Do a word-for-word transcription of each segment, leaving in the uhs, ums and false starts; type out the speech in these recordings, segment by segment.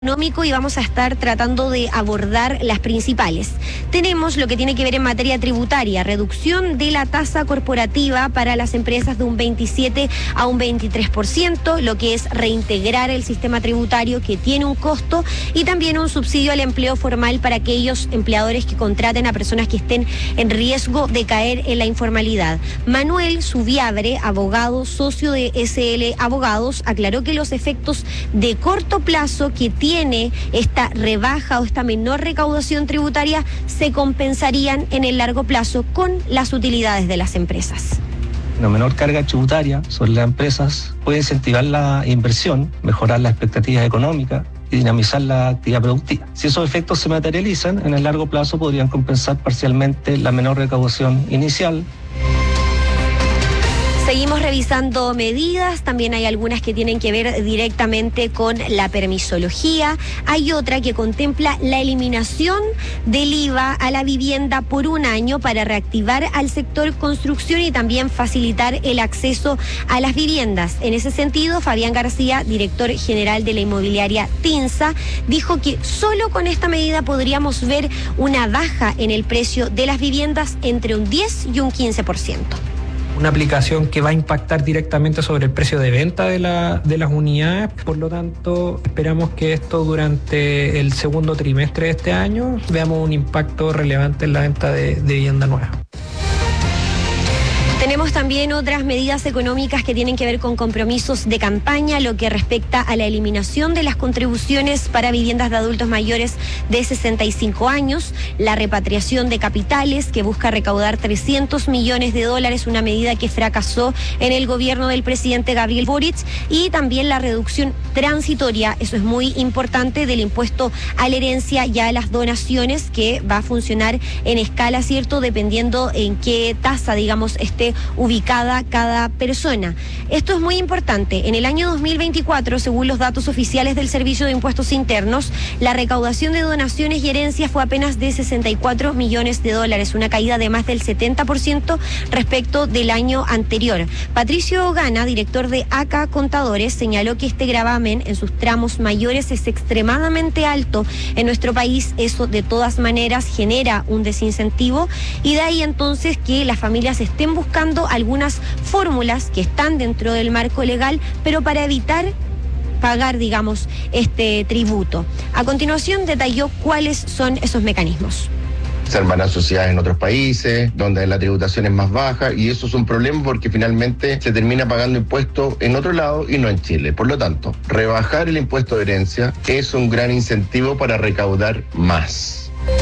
Económico y vamos a estar tratando de abordar las principales. Tenemos lo que tiene que ver en materia tributaria, reducción de la tasa corporativa para las empresas de un veintisiete a un veintitrés por ciento, lo que es reintegrar el sistema tributario que tiene un costo, y también un subsidio al empleo formal para aquellos empleadores que contraten a personas que estén en riesgo de caer en la informalidad. Manuel Subiabre, abogado, socio de S L Abogados, aclaró que los efectos de corto plazo que tiene tiene esta rebaja o esta menor recaudación tributaria se compensarían en el largo plazo con las utilidades de las empresas. Una menor carga tributaria sobre las empresas puede incentivar la inversión, mejorar las expectativas económicas y dinamizar la actividad productiva. Si esos efectos se materializan, en el largo plazo podrían compensar parcialmente la menor recaudación inicial. Seguimos revisando medidas, también hay algunas que tienen que ver directamente con la permisología. Hay otra que contempla la eliminación del I V A a la vivienda por un año para reactivar al sector construcción y también facilitar el acceso a las viviendas. En ese sentido, Fabián García, director general de la inmobiliaria TINSA, dijo que solo con esta medida podríamos ver una baja en el precio de las viviendas entre un diez y un quince por ciento. Una aplicación que va a impactar directamente sobre el precio de venta de, la, de las unidades. Por lo tanto, esperamos que esto durante el segundo trimestre de este año veamos un impacto relevante en la venta de, de vivienda nueva. Tenemos también otras medidas económicas que tienen que ver con compromisos de campaña, lo que respecta a la eliminación de las contribuciones para viviendas de adultos mayores de sesenta y cinco años, la repatriación de capitales que busca recaudar trescientos millones de dólares, una medida que fracasó en el gobierno del presidente Gabriel Boric, y también la reducción transitoria, eso es muy importante, del impuesto a la herencia y a las donaciones, que va a funcionar en escala, ¿cierto?, dependiendo en qué tasa, digamos, esté ubicada cada persona. Esto es muy importante. En el año dos mil veinticuatro, según los datos oficiales del Servicio de Impuestos Internos, la recaudación de donaciones y herencias fue apenas de sesenta y cuatro millones de dólares, una caída de más del setenta por ciento respecto del año anterior. Patricio Gana, director de A C A Contadores, señaló que este gravamen en sus tramos mayores es extremadamente alto en nuestro país. Eso de todas maneras genera un desincentivo, y de ahí entonces que las familias estén buscando algunas fórmulas que están dentro del marco legal, pero para evitar pagar, digamos, este tributo. A continuación detalló cuáles son esos mecanismos. Se armarán sociedades en otros países, donde la tributación es más baja, y eso es un problema porque finalmente se termina pagando impuestos en otro lado y no en Chile. Por lo tanto, rebajar el impuesto de herencia es un gran incentivo para recaudar más.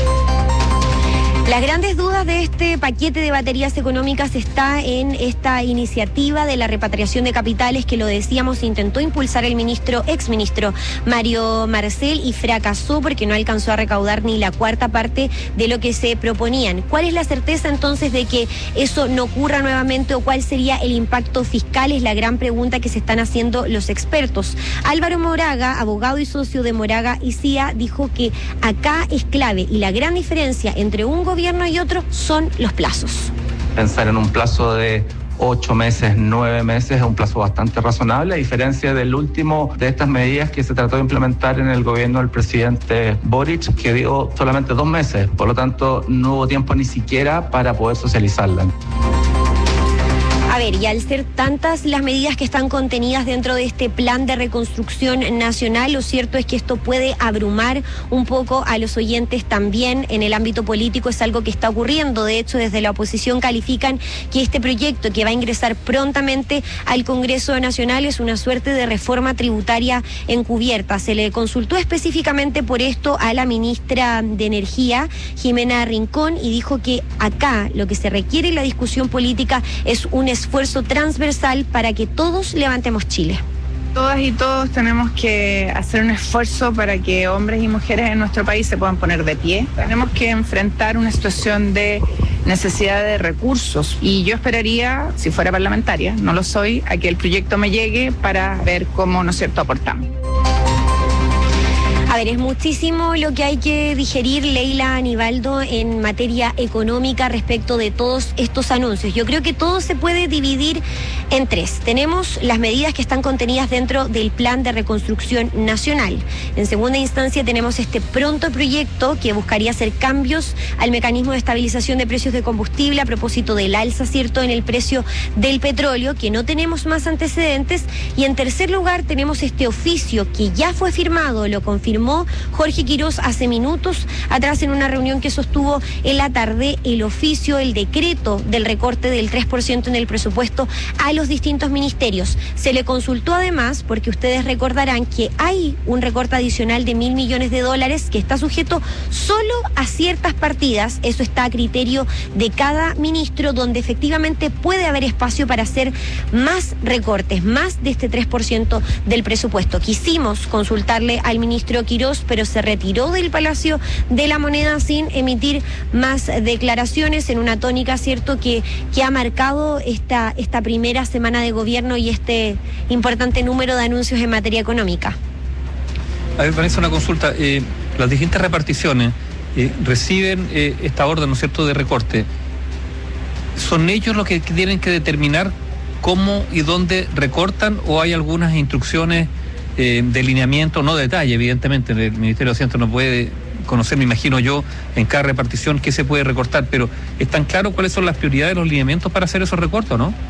Las grandes dudas de este paquete de baterías económicas está en esta iniciativa de la repatriación de capitales que, lo decíamos, intentó impulsar el ministro, exministro Mario Marcel, y fracasó porque no alcanzó a recaudar ni la cuarta parte de lo que se proponían. ¿Cuál es la certeza entonces de que eso no ocurra nuevamente, o cuál sería el impacto fiscal? Es la gran pregunta que se están haciendo los expertos. Álvaro Moraga, abogado y socio de Moraga y C I A, dijo que acá es clave, y la gran diferencia entre un gobierno gobierno y otro son los plazos. Pensar en un plazo de ocho meses, nueve meses es un plazo bastante razonable, a diferencia del último de estas medidas que se trató de implementar en el gobierno del presidente Boric, que dio solamente dos meses. Por lo tanto, no hubo tiempo ni siquiera para poder socializarla. A ver, y al ser tantas las medidas que están contenidas dentro de este plan de reconstrucción nacional, lo cierto es que esto puede abrumar un poco a los oyentes también. En el ámbito político es algo que está ocurriendo. De hecho, desde la oposición califican que este proyecto, que va a ingresar prontamente al Congreso Nacional, es una suerte de reforma tributaria encubierta. Se le consultó específicamente por esto a la ministra de Energía, Jimena Rincón, y dijo que acá lo que se requiere en la discusión política es un esfuerzo esfuerzo transversal para que todos levantemos Chile. Todas y todos tenemos que hacer un esfuerzo para que hombres y mujeres en nuestro país se puedan poner de pie. Tenemos que enfrentar una situación de necesidad de recursos, y yo esperaría, si fuera parlamentaria, no lo soy, a que el proyecto me llegue para ver cómo, ¿no es cierto?, aportamos. A ver, es muchísimo lo que hay que digerir, Leila, Aníbaldo, en materia económica respecto de todos estos anuncios. Yo creo que todo se puede dividir en tres. Tenemos las medidas que están contenidas dentro del Plan de Reconstrucción Nacional. En segunda instancia tenemos este pronto proyecto que buscaría hacer cambios al mecanismo de estabilización de precios de combustible a propósito del alza, ¿cierto?, en el precio del petróleo, que no tenemos más antecedentes. Y en tercer lugar tenemos este oficio que ya fue firmado, lo confirmó Jorge Quirós hace minutos atrás en una reunión que sostuvo en la tarde, el oficio, el decreto del recorte del tres por ciento en el presupuesto a los distintos ministerios. Se le consultó además, porque ustedes recordarán que hay un recorte adicional de mil millones de dólares que está sujeto solo a ciertas partidas. Eso está a criterio de cada ministro, donde efectivamente puede haber espacio para hacer más recortes, más de este tres por ciento del presupuesto. Quisimos consultarle al ministro Quirós, pero se retiró del Palacio de la Moneda sin emitir más declaraciones, en una tónica, cierto, que, que ha marcado esta, esta primera semana de gobierno y este importante número de anuncios en materia económica. A ver, Vanessa, una consulta. Eh, las distintas reparticiones eh, reciben eh, esta orden, ¿no es cierto?, de recorte. ¿Son ellos los que tienen que determinar cómo y dónde recortan, o hay algunas instrucciones eh, de lineamiento, no detalle, evidentemente? El Ministerio de Hacienda no puede conocer, me imagino yo, en cada repartición qué se puede recortar, pero ¿están claros cuáles son las prioridades, los lineamientos para hacer esos recortes, no?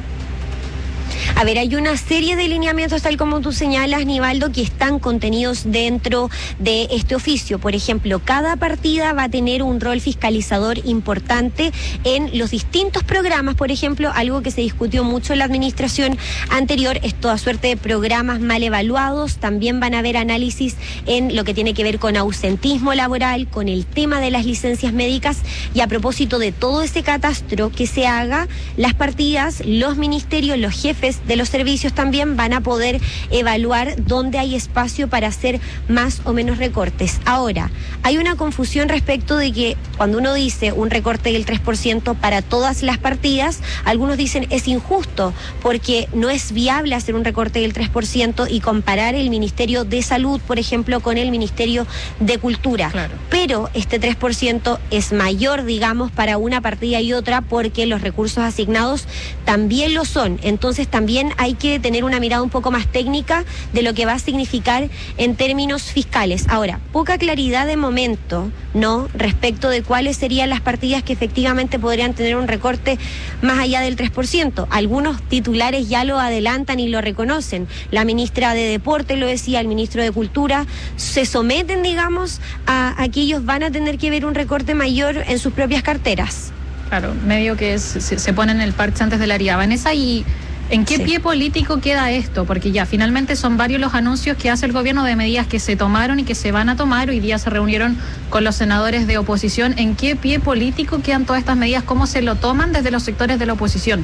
A ver, hay una serie de lineamientos, tal como tú señalas, Nivaldo, que están contenidos dentro de este oficio. Por ejemplo, cada partida va a tener un rol fiscalizador importante en los distintos programas. Por ejemplo, algo que se discutió mucho en la administración anterior es toda suerte de programas mal evaluados. También van a haber análisis en lo que tiene que ver con ausentismo laboral, con el tema de las licencias médicas. Y a propósito de todo ese catastro que se haga, las partidas, los ministerios, los jefes de los servicios también van a poder evaluar dónde hay espacio para hacer más o menos recortes. Ahora, hay una confusión respecto de que cuando uno dice un recorte del tres por ciento para todas las partidas, algunos dicen es injusto porque no es viable hacer un recorte del tres por ciento y comparar el Ministerio de Salud, por ejemplo, con el Ministerio de Cultura. Claro. Pero este tres por ciento es mayor, digamos, para una partida y otra, porque los recursos asignados también lo son. Entonces también hay que tener una mirada un poco más técnica de lo que va a significar en términos fiscales. Ahora, poca claridad de momento, ¿no?, respecto de cuáles serían las partidas que efectivamente podrían tener un recorte más allá del tres por ciento. Algunos titulares ya lo adelantan y lo reconocen. La ministra de Deporte lo decía, el ministro de Cultura, se someten, digamos, a, a que ellos van a tener que ver un recorte mayor en sus propias carteras. Claro, medio que es, se, se ponen el parche antes de la herida. Vanessa, y ¿en qué sí. pie político queda esto? Porque ya finalmente son varios los anuncios que hace el gobierno de medidas que se tomaron y que se van a tomar. Hoy día se reunieron con los senadores de oposición. ¿En qué pie político quedan todas estas medidas? ¿Cómo se lo toman desde los sectores de la oposición?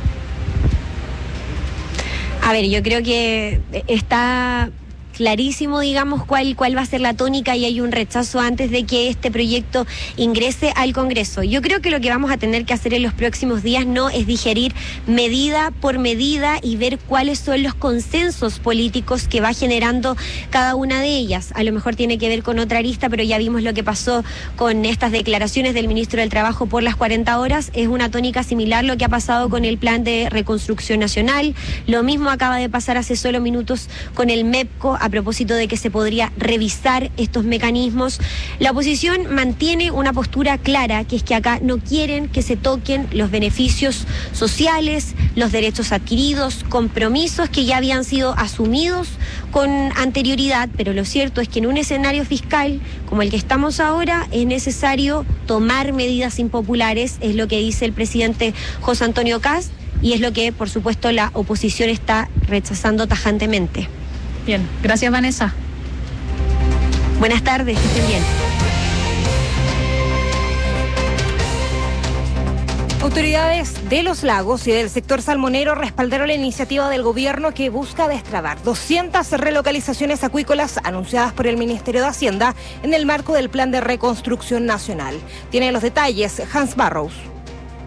A ver, yo creo que está clarísimo, digamos, cuál, cuál va a ser la tónica, y hay un rechazo antes de que este proyecto ingrese al Congreso. Yo creo que lo que vamos a tener que hacer en los próximos días no es digerir medida por medida y ver cuáles son los consensos políticos que va generando cada una de ellas. A lo mejor tiene que ver con otra arista, pero ya vimos lo que pasó con estas declaraciones del ministro del Trabajo por las cuarenta horas. Es una tónica similar lo que ha pasado con el Plan de Reconstrucción Nacional. Lo mismo acaba de pasar hace solo minutos con el MEPCO, a propósito de que se podría revisar estos mecanismos. La oposición mantiene una postura clara, que es que acá no quieren que se toquen los beneficios sociales, los derechos adquiridos, compromisos que ya habían sido asumidos con anterioridad, pero lo cierto es que en un escenario fiscal como el que estamos ahora es necesario tomar medidas impopulares, es lo que dice el presidente José Antonio Kast, y es lo que, por supuesto, la oposición está rechazando tajantemente. Bien, gracias, Vanessa. Buenas tardes, que estén bien. Autoridades de Los Lagos y del sector salmonero respaldaron la iniciativa del gobierno que busca destrabar doscientas relocalizaciones acuícolas anunciadas por el Ministerio de Hacienda en el marco del Plan de Reconstrucción Nacional. Tiene los detalles Hans Barrows.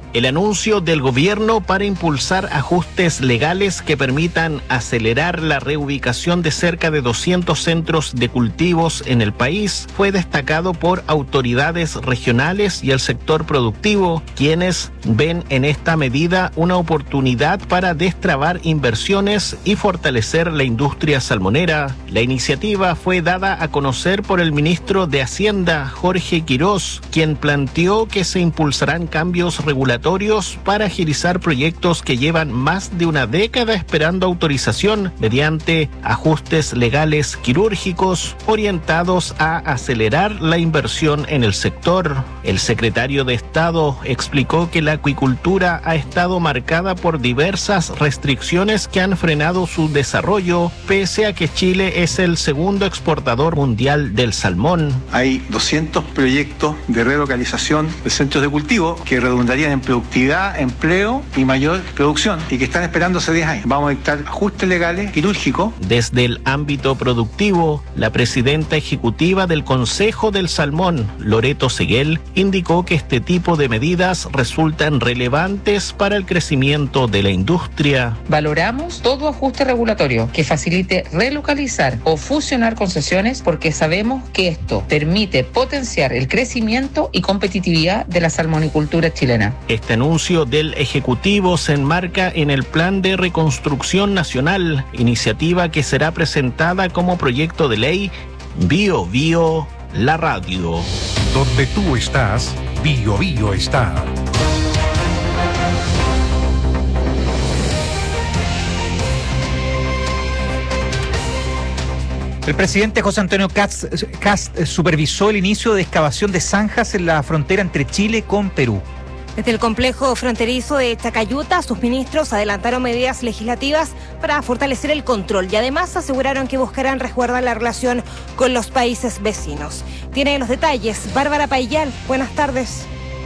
El anuncio del gobierno para impulsar ajustes legales que permitan acelerar la reubicación de cerca de doscientos centros de cultivos en el país fue destacado por autoridades regionales y el sector productivo, quienes ven en esta medida una oportunidad para destrabar inversiones y fortalecer la industria salmonera. La iniciativa fue dada a conocer por el ministro de Hacienda, Jorge Quirós, quien planteó que se impulsarán cambios regulatorios para agilizar proyectos que llevan más de una década esperando autorización mediante ajustes legales quirúrgicos orientados a acelerar la inversión en el sector. El secretario de Estado explicó que la acuicultura ha estado marcada por diversas restricciones que han frenado su desarrollo, pese a que Chile es el segundo exportador mundial del salmón. Hay doscientos proyectos de relocalización de centros de cultivo que redundarían en productividad, empleo y mayor producción, y que están esperando hace diez años. Vamos a dictar ajustes legales quirúrgicos. Desde el ámbito productivo, la presidenta ejecutiva del Consejo del Salmón, Loreto Seguel, indicó que este tipo de medidas resultan relevantes para el crecimiento de la industria. Valoramos todo ajuste regulatorio que facilite relocalizar o fusionar concesiones, porque sabemos que esto permite potenciar el crecimiento y competitividad de la salmonicultura chilena. Este anuncio del Ejecutivo se enmarca en el Plan de Reconstrucción Nacional, iniciativa que será presentada como proyecto de ley. Bio Bio, la radio. Donde tú estás, Bio Bio está. El presidente José Antonio Kast, Kast supervisó el inicio de excavación de zanjas en la frontera entre Chile con Perú. Desde el complejo fronterizo de Chacayuta, sus ministros adelantaron medidas legislativas para fortalecer el control y además aseguraron que buscarán resguardar la relación con los países vecinos. Tiene los detalles Bárbara Paillal. Buenas tardes.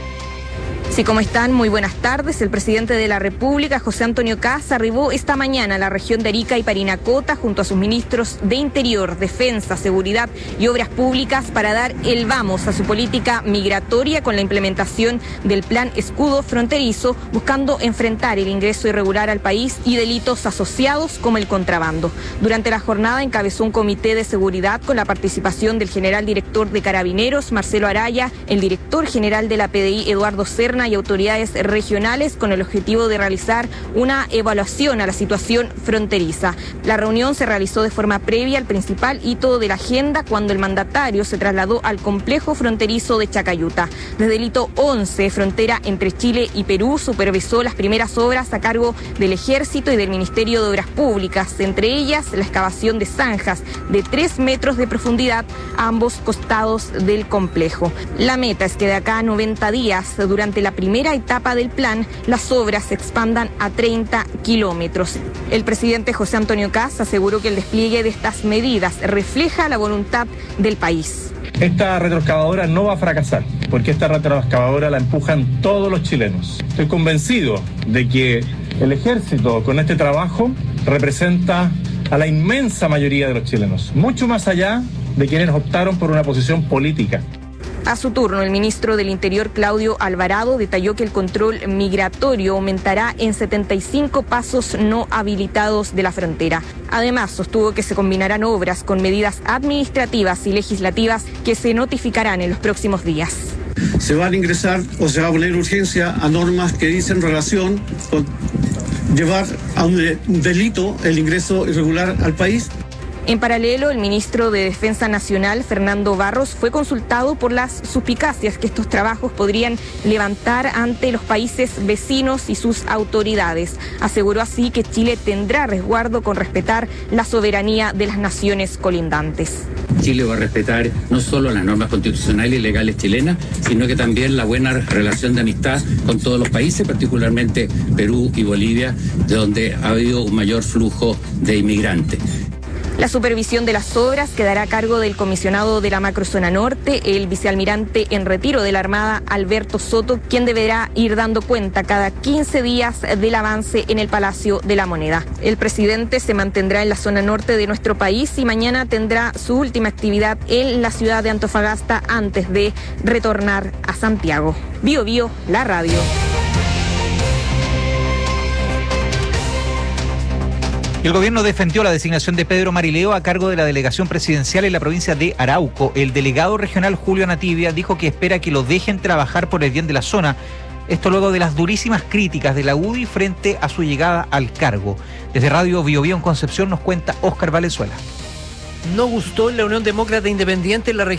Sí, ¿cómo están? Muy buenas tardes. El presidente de la República, José Antonio Kast, arribó esta mañana a la región de Arica y Parinacota junto a sus ministros de Interior, Defensa, Seguridad y Obras Públicas para dar el vamos a su política migratoria con la implementación del Plan Escudo Fronterizo, buscando enfrentar el ingreso irregular al país y delitos asociados como el contrabando. Durante la jornada encabezó un comité de seguridad con la participación del general director de Carabineros, Marcelo Araya, el director general de la P D I, Eduardo Serna, y autoridades regionales con el objetivo de realizar una evaluación a la situación fronteriza. La reunión se realizó de forma previa al principal hito de la agenda cuando el mandatario se trasladó al complejo fronterizo de Chacayuta. Desde el hito once, frontera entre Chile y Perú, supervisó las primeras obras a cargo del Ejército y del Ministerio de Obras Públicas, entre ellas la excavación de zanjas de tres metros de profundidad a ambos costados del complejo. La meta es que de acá a noventa días, durante la primera etapa del plan, las obras se expandan a treinta kilómetros. El presidente José Antonio Kast aseguró que el despliegue de estas medidas refleja la voluntad del país. Esta retroexcavadora no va a fracasar, porque esta retroexcavadora la empujan todos los chilenos. Estoy convencido de que el ejército con este trabajo representa a la inmensa mayoría de los chilenos, mucho más allá de quienes optaron por una posición política. A su turno, el ministro del Interior, Claudio Alvarado, detalló que el control migratorio aumentará en setenta y cinco pasos no habilitados de la frontera. Además, sostuvo que se combinarán obras con medidas administrativas y legislativas que se notificarán en los próximos días. Se van a ingresar o se va a poner urgencia a normas que dicen relación con llevar a un delito el ingreso irregular al país. En paralelo, el ministro de Defensa Nacional, Fernando Barros, fue consultado por las suspicacias que estos trabajos podrían levantar ante los países vecinos y sus autoridades. Aseguró así que Chile tendrá resguardo con respetar la soberanía de las naciones colindantes. Chile va a respetar no solo las normas constitucionales y legales chilenas, sino que también la buena relación de amistad con todos los países, particularmente Perú y Bolivia, donde ha habido un mayor flujo de inmigrantes. La supervisión de las obras quedará a cargo del comisionado de la macrozona norte, el vicealmirante en retiro de la Armada, Alberto Soto, quien deberá ir dando cuenta cada quince días del avance en el Palacio de la Moneda. El presidente se mantendrá en la zona norte de nuestro país y mañana tendrá su última actividad en la ciudad de Antofagasta antes de retornar a Santiago. Bio Bio, la radio. El gobierno defendió la designación de Pedro Marileo a cargo de la delegación presidencial en la provincia de Arauco. El delegado regional Julio Nativia dijo que espera que lo dejen trabajar por el bien de la zona. Esto luego de las durísimas críticas de la U D I frente a su llegada al cargo. Desde Radio Bio Bio en Concepción nos cuenta Óscar Valenzuela. No gustó en la Unión Demócrata Independiente en la región